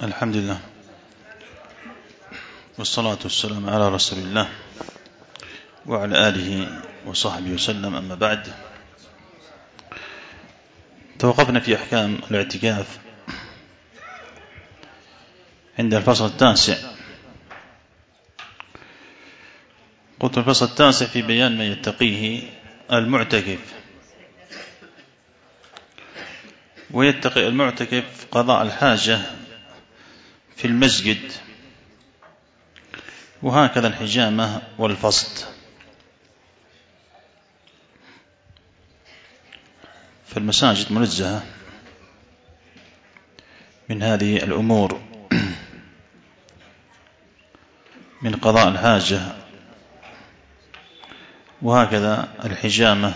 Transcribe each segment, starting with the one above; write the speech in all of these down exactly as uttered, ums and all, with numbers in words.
الحمد لله والصلاة والسلام على رسول الله وعلى آله وصحبه وسلم. أما بعد، توقفنا في أحكام الاعتكاف عند الفصل التاسع. قلت الفصل التاسع في بيان ما يتقيه المعتكف، ويتقي المعتكف قضاء الحاجة في المسجد، وهكذا الحجامة والفصد. فالمساجد منزهة من هذه الأمور، من قضاء الحاجة، وهكذا الحجامة،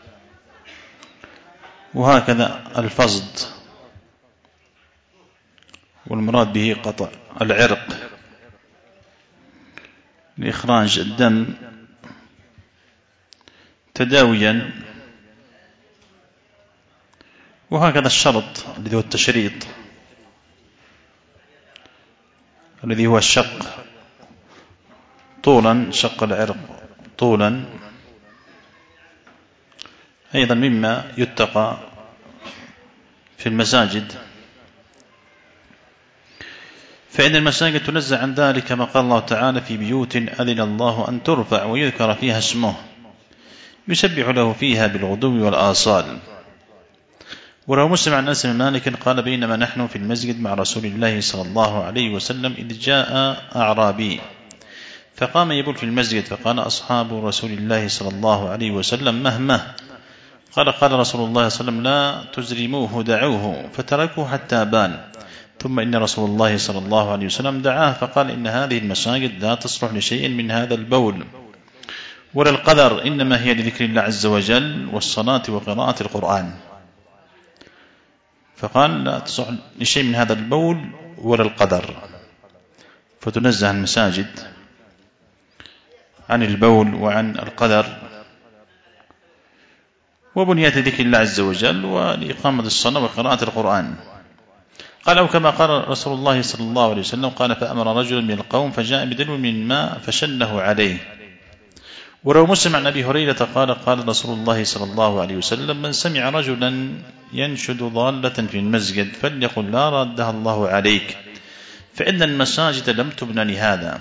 وهكذا الفصد، والمراد به قطع العرق لإخراج الدم تداويا، وهكذا الشرط الذي هو التشريط الذي هو الشق طولا، شق العرق طولا، أيضا مما يتقى في المساجد. فإن المساجد تنزه عن ذلك كما قال الله تعالى: في بيوت أذن الله أن ترفع ويذكر فيها اسمه يسبح له فيها بالغدو والآصال. وروى مسلم عن أنس بن مالك قال: بينما نحن في المسجد مع رسول الله صلى الله عليه وسلم إذ جاء أعرابي فقام يبول في المسجد، فقال أصحاب رسول الله صلى الله عليه وسلم: مهمه. قال قال رسول الله صلى الله عليه وسلم: لا تزرموه، دعوه. فتركوه حتى بان. ثم إن رسول الله صلى الله عليه وسلم دعاه فقال: إن هذه المساجد لا تصلح لشيء من هذا البول ولا القدر، إنما هي لذكر الله عز وجل والصلاة وقراءة القرآن. فقال: لا تصلح لشيء من هذا البول ولا القدر. فتنزه المساجد عن البول وعن القدر، وبنيات ذكر الله عز وجل ولإقامة الصلاة وقراءة القرآن. قال: أو كما قال رسول الله صلى الله عليه وسلم قال: فأمر رجل من القوم فجاء بدلو من ماء فشنه عليه. وروى مسلم عن أبي هريرة قال: قال رسول الله صلى الله عليه وسلم: من سمع رجلا ينشد ضالة في المسجد فليقل: لا ردها الله عليك، فإن المساجد لم تبنى لهذا.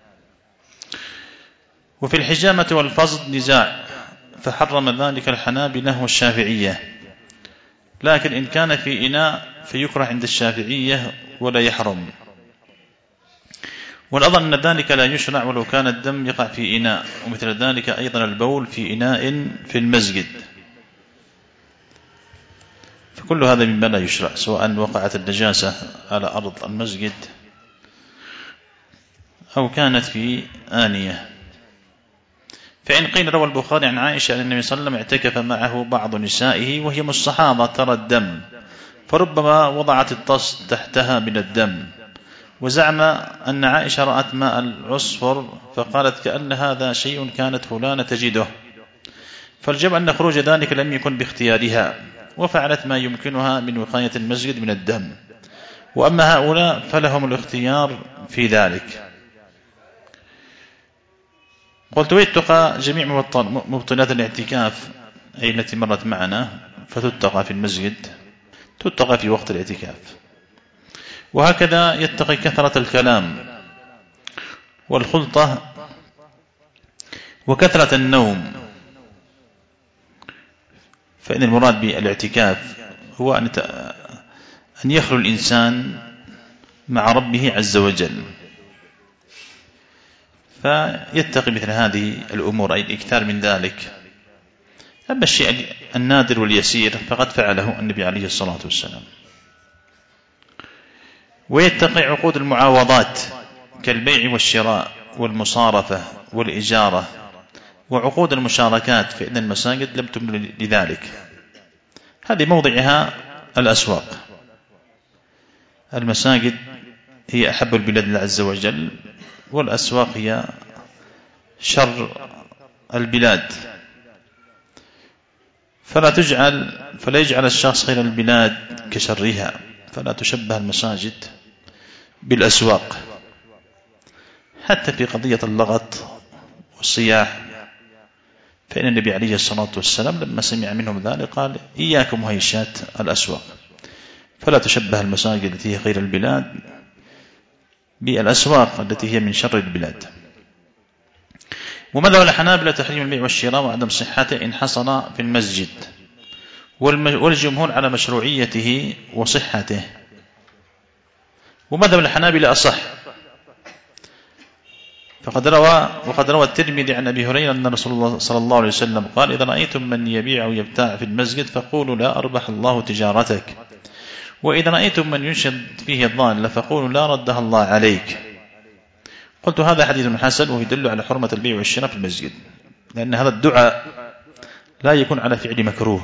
وفي الحجامة والفصد نزاع، فحرم ذلك الحنابلة والشافعية، لكن إن كان في إناء فيكره عند الشافعية ولا يحرم. والأظن أن ذلك لا يشرع ولو كان الدم يقع في إناء، ومثل ذلك أيضا البول في إناء في المسجد. فكل هذا مما لا يشرع، سواء وقعت النجاسة على أرض المسجد أو كانت في آنية. فإن قيل: روى البخاري عن عائشة أن النبي صلى الله عليه وسلم اعتكف معه بعض نسائه وهي من الصحابة ترى الدم، فربما وضعت الطس تحتها من الدم. وزعم أن عائشة رأت ماء العصفر فقالت: كأن هذا شيء كانت فلانة تجده. فالجمع أن خروج ذلك لم يكن باختيارها، وفعلت ما يمكنها من وقاية المسجد من الدم. وأما هؤلاء فلهم الاختيار في ذلك. قلت: ويتقى جميع مبطلات الاعتكاف، أي التي مرت معنا، فتتقى في المسجد، تتقى في وقت الاعتكاف. وهكذا يتقي كثرة الكلام والخلطة وكثرة النوم. فإن المراد بالاعتكاف هو أن يخلو الإنسان مع ربه عز وجل، فيتقي مثل هذه الأمور، أي الإكثار من ذلك. أما الشيء النادر واليسير فقد فعله النبي عليه الصلاة والسلام. ويتقي عقود المعاوضات كالبيع والشراء والمصارفة والإجارة وعقود المشاركات، فإن المساجد لم تبن لذلك. هذه موضعها الأسواق. المساجد هي أحب البلاد لله عز وجل، والأسواق هي شر البلاد. فلا تجعل فلا يجعل الشخص خير البلاد كشرها، فلا تشبه المساجد بالأسواق، حتى في قضية اللغط والصياح، فإن النبي عليه الصلاة والسلام لما سمع منهم ذلك قال إياكم وهيشات الأسواق، فلا تشبه المساجد التي هي خير البلاد بالأسواق التي هي من شر البلاد. ومذهب الحنابلة تحريم البيع والشراء وعدم صحته إن حصل في المسجد، والجمهور على مشروعيته وصحته. ومذهب الحنابلة أصح، فقد روى وقد روى الترمذي عن أبي هريرة أن رسول الله صلى الله عليه وسلم قال إذا رأيتم من يبيع أو يبتاع في المسجد فقولوا لا أربح الله تجارتك، وإذا رأيتم من ينشد فيه الضال فقولوا لا ردها الله عليك. قلت هذا حديث حسن ويدل على حرمة البيع والشراء في المسجد، لأن هذا الدعاء لا يكون على فعل مكروه،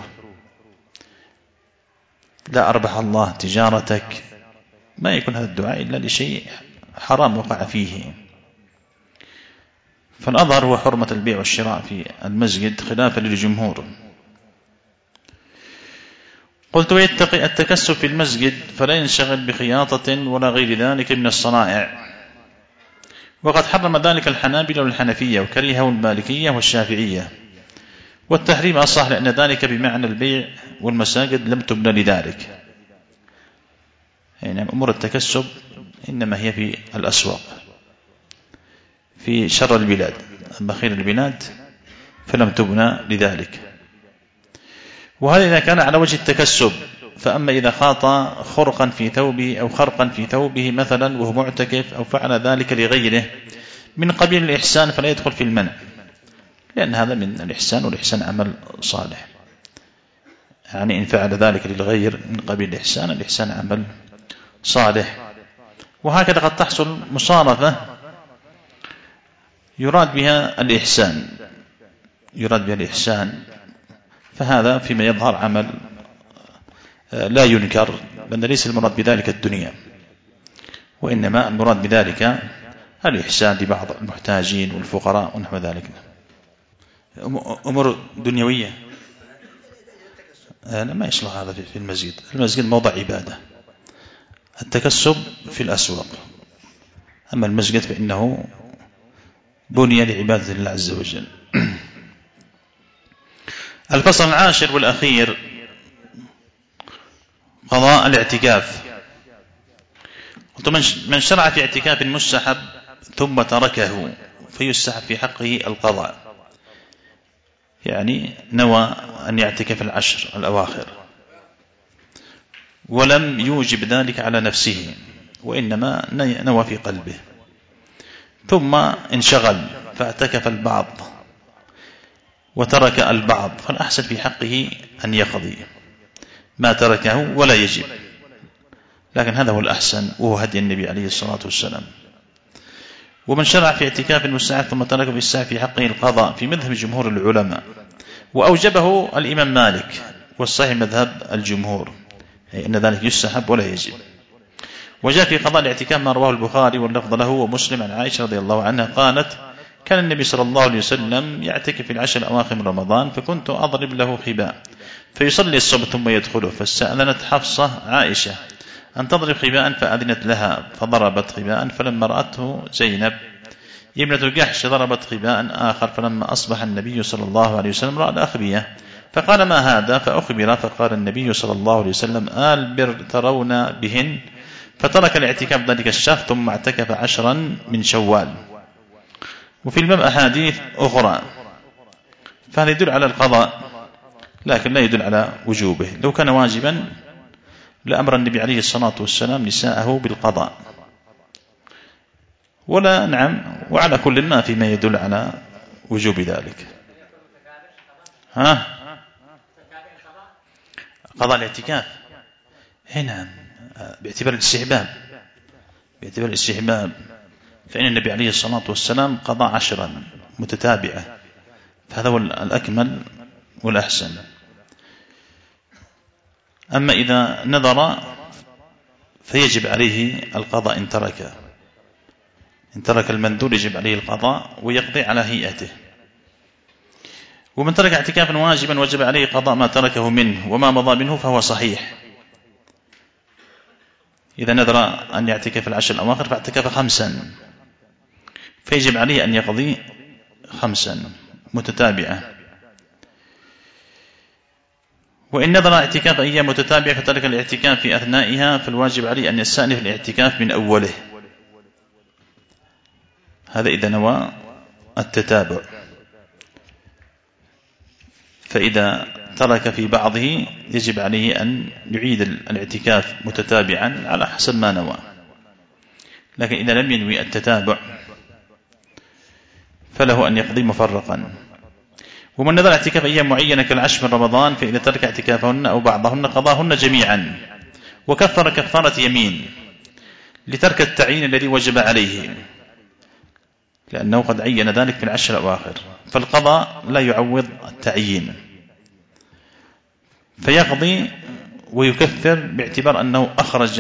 لا أربح الله تجارتك، ما يكون هذا الدعاء إلا لشيء حرام وقع فيه. فالأظهر هو حرمة البيع والشراء في المسجد خلافا للجمهور. قلت ويتقي التكسب في المسجد فلا ينشغل بخياطة ولا غير ذلك من الصنائع، وقد حرم ذلك الحنابلة والحنفية وكرهه المالكية والشافعية، والتحريم أصح لأن ذلك بمعنى البيع والمساجد لم تبنى لذلك. يعني أمور التكسب إنما هي في الأسواق في شر البلاد، أما خير البلاد فلم تبنى لذلك. وهذا إذا كان على وجه التكسب. فأما إذا خاط خرقا في ثوبه أو خرقا في ثوبه مثلا وهو معتكف أو فعل ذلك لغيره من قبيل الإحسان فلا يدخل في المنع، لأن هذا من الإحسان، والإحسان عمل صالح. يعني إن فعل ذلك للغير من قبيل الإحسان، الإحسان عمل صالح. وهكذا قد تحصل مصارفة يراد بها الإحسان يراد بها الإحسان فهذا فيما يظهر عمل لا ينكر، لأن ليس المراد بذلك الدنيا، وإنما المراد بذلك الإحسان لبعض المحتاجين والفقراء ونحو ذلك. أمور دنيوية ما يصلح هذا في المسجد. المسجد موضع عبادة، التكسب في الأسواق، أما المسجد فإنه بني لعبادة الله عز وجل. الفصل العاشر والأخير قضاء الاعتكاف. من شرع في اعتكاف مستحب ثم تركه فيستحب في حقه القضاء، يعني نوى أن يعتكف العشر الأواخر ولم يوجب ذلك على نفسه، وإنما نوى في قلبه، ثم انشغل فاعتكف البعض وترك البعض، فالأحسن في حقه أن يقضي ما تركه ولا يجب، لكن هذا هو الأحسن وهو هدي النبي عليه الصلاة والسلام. ومن شرع في اعتكاف المستحب ثم ترك بالسعي في حقه القضاء في مذهب جمهور العلماء، وأوجبه الإمام مالك، والصحيح مذهب الجمهور أي أن ذلك يستحب ولا يجب. وجاء في قضاء الاعتكاف ما رواه البخاري واللفظ له ومسلم عن عائشة رضي الله عنها قالت كان النبي صلى الله عليه وسلم يعتكف في العشر الأواخر من رمضان فكنت أضرب له خباء فيصلي الصبح ثم يدخله، فاستأذنت حفصة عائشة أن تضرب خباء فأذنت لها فضربت خباء، فلما رأته زينب ابنة جحش ضربت خباء آخر، فلما أصبح النبي صلى الله عليه وسلم رأى الأخبية فقال ما هذا؟ فأخبر، فقال النبي صلى الله عليه وسلم آل بر ترون بهن، فترك الاعتكاف ذلك الشهر ثم اعتكف عشرا من شوال. وفي الباب أحاديث أخرى، فهذا يدل على القضاء لكن لا يدل على وجوبه. لو كان واجبا لأمر النبي عليه الصلاة والسلام نساءه بالقضاء، ولا نعم وعلى كل ما فيما يدل على وجوب ذلك. ها قضاء الاعتكاف هنا باعتبار الاستحباب باعتبار الاستحباب فإن النبي عليه الصلاة والسلام قضى عشرا متتابعة، فهذا هو الأكمل والأحسن. أما إذا نذر فيجب عليه القضاء إن ترك إن ترك المنذور يجب عليه القضاء ويقضي على هيئته. ومن ترك اعتكافا واجبا وجب عليه قضاء ما تركه منه، وما مضى منه فهو صحيح. إذا نذر أن يعتكف العشر الأواخر فاعتكف خمسا فيجب عليه أن يقضي خمسا متتابعة. وإن نذر اعتكاف أيام متتابعة فترك الاعتكاف في أثنائها فالواجب عليه أن يستأنف الاعتكاف من أوله. هذا إذا نوى التتابع. فإذا ترك في بعضه يجب عليه أن يعيد الاعتكاف متتابعا على حسب ما نوى. لكن إذا لم ينوي التتابع فله أن يقضي مفرقا. ومن نذر اعتكاف أيام معينة كالعشر من رمضان فإذا ترك اعتكافهن أو بعضهن قضاهن جميعا وكفر كفارة يمين لترك التعيين الذي وجب عليه لأنه قد عين ذلك في العشر الأواخر، فالقضاء لا يعوض التعيين فيقضي ويكفر باعتبار أنه أخرج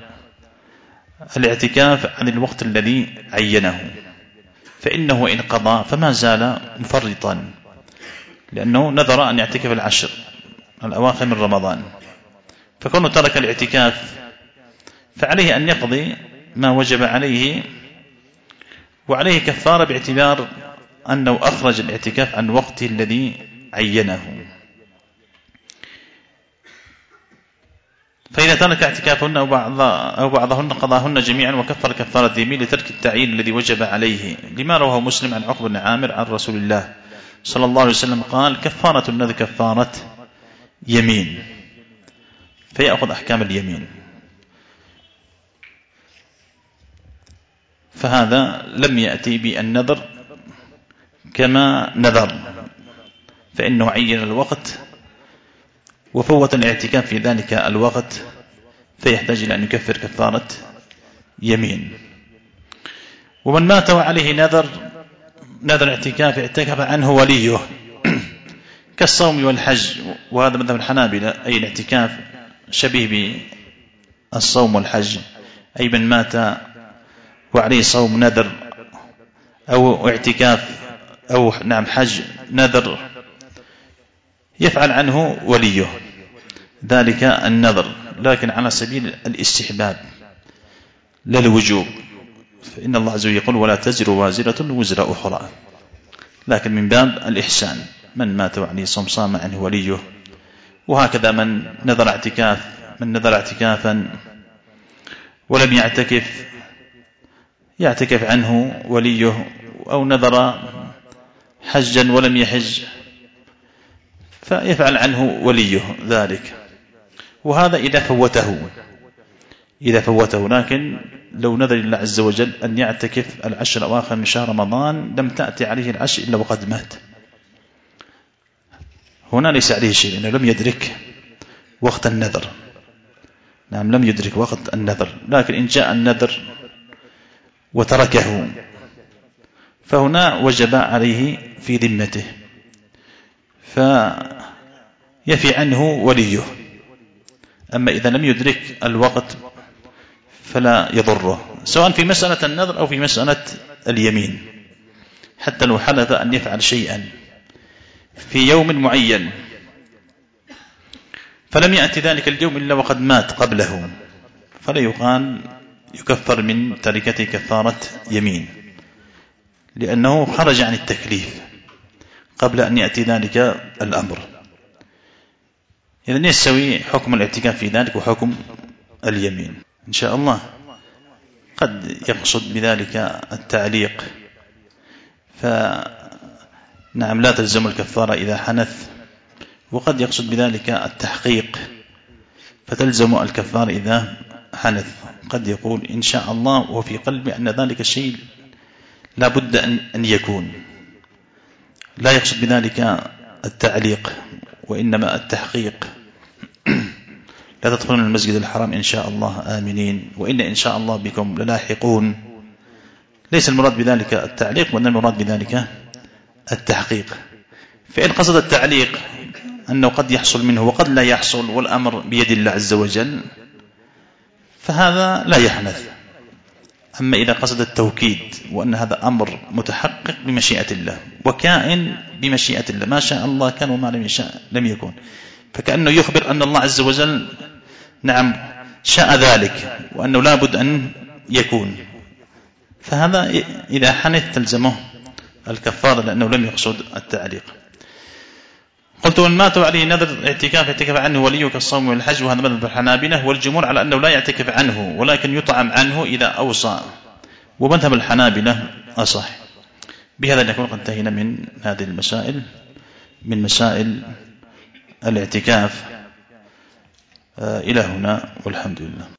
الاعتكاف عن الوقت الذي عينه، فإنه إن قضى فما زال مفرطا لأنه نذر أن يعتكف العشر الأواخر من رمضان، فكونه ترك الاعتكاف فعليه أن يقضي ما وجب عليه وعليه كفارة باعتبار أنه أخرج الاعتكاف عن وقته الذي عينه. فإذا ترك اعتكافهن أو, بعض أو بعضهن قضاهن جميعا وكفر كفارة يمين لترك التعيين الذي وجب عليه، لما رواه مسلم عن عقبة بن عامر عن رسول الله صلى الله عليه وسلم قال كفارة النذر كفارة يمين، فيأخذ أحكام اليمين. فهذا لم يأتي بالنذر كما نذر فإنه عين الوقت وفوت الاعتكاف في ذلك الوقت فيحتاج إلى أن يكفر كفارة يمين. ومن مات وعليه نذر نذر اعتكاف اعتكف عنه وليه كالصوم والحج، وهذا مذهب الحنابلة، أي الاعتكاف شبيه بالصوم والحج، أي من مات وعليه صوم نذر أو اعتكاف أو نعم حج نذر يفعل عنه وليه ذلك النذر، لكن على سبيل الاستحباب لا الوجوب، فإن الله عز وجل يقول ولا تزر وازرة وزر أخرى، لكن من باب الإحسان من مات وعليه صوم صام عنه وليه. وهكذا من نذر اعتكاف من نذر اعتكافا ولم يعتكف يعتكف عنه وليه، أو نذر حجا ولم يحج فيفعل عنه وليه ذلك، وهذا إذا فوته إذا فوته لكن لو نذر الله عز وجل أن يعتكف العشر الأواخر من شهر رمضان لم تأتي عليه العشر إلا وقد مات، هنا ليس عليه شيء لأنه لم يدرك وقت النذر. نعم لم يدرك وقت النذر، لكن إن جاء النذر وتركه فهنا وجب عليه في ذمته فيفي عنه وليه. أما إذا لم يدرك الوقت فلا يضره، سواء في مسألة النذر أو في مسألة اليمين، حتى لو حلف أن يفعل شيئا في يوم معين فلم يأتي ذلك اليوم إلا وقد مات قبله فلا يقال يكفر من تركته كفارة يمين، لأنه خرج عن التكليف قبل أن يأتي ذلك الأمر. إذن يستوي حكم الاعتكاف في ذلك وحكم اليمين إن شاء الله. قد يقصد بذلك التعليق، فنعم لا تلزم الكفارة إذا حنث، وقد يقصد بذلك التحقيق فتلزم الكفارة إذا حنث. قد يقول إن شاء الله وفي قلبي أن ذلك الشيء لا بد أن يكون، لا يقصد بذلك التعليق وإنما التحقيق. لا تدخلون المسجد الحرام إن شاء الله آمنين وإن إن شاء الله بكم للاحقون. ليس المراد بذلك التعليق وإن المراد بذلك التحقيق. فإن قصد التعليق أنه قد يحصل منه وقد لا يحصل والأمر بيد الله عز وجل فهذا لا يحنث. أما إذا قصد التوكيد وأن هذا أمر متحقق بمشيئة الله وكائن بمشيئة الله، ما شاء الله كان وما لم يشاء لم يكن، فكأنه يخبر أن الله عز وجل نعم شاء ذلك وأنه لا بد أن يكون، فهذا إذا حنث تلزمه الكفارة لأنه لم يقصد التعليق. قلت ومن مات عليه نذر اعتكاف اعتكف عنه وليه كالصوم والحج، وهذا مذهب الحنابلة والجمهور على أنه لا يعتكف عنه ولكن يطعم عنه إذا أوصى، ومذهب الحنابلة أصح. بهذا نكون قد انتهينا من هذه المسائل، من مسائل الاعتكاف إلى هنا والحمد لله.